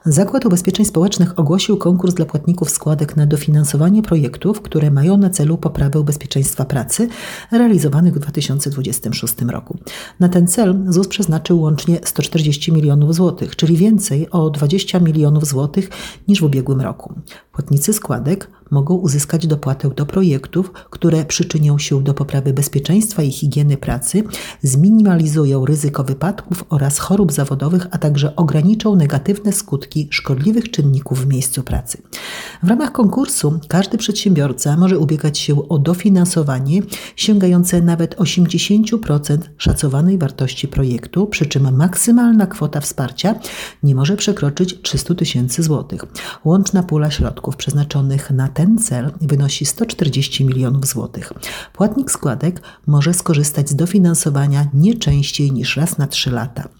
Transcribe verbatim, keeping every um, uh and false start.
Zakład Ubezpieczeń Społecznych ogłosił konkurs dla płatników składek na dofinansowanie projektów, które mają na celu poprawę bezpieczeństwa pracy realizowanych w dwa tysiące dwudziestym szóstym roku. Na ten cel Z U S przeznaczył łącznie sto czterdzieści milionów złotych, czyli więcej o dwadzieścia milionów złotych niż w ubiegłym roku. Płatnicy składek mogą uzyskać dopłatę do projektów, które przyczynią się do poprawy bezpieczeństwa i higieny pracy, zminimalizują ryzyko wypadków oraz chorób zawodowych, a także ograniczą negatywne skutki szkodliwych czynników w miejscu pracy. W ramach konkursu każdy przedsiębiorca może ubiegać się o dofinansowanie sięgające nawet osiemdziesiąt procent szacowanej wartości projektu, przy czym maksymalna kwota wsparcia nie może przekroczyć trzysta tysięcy złotych. Łączna pula środków przeznaczonych na ten cel wynosi sto czterdzieści milionów złotych. Płatnik składek może skorzystać z dofinansowania nie częściej niż raz na trzy lata.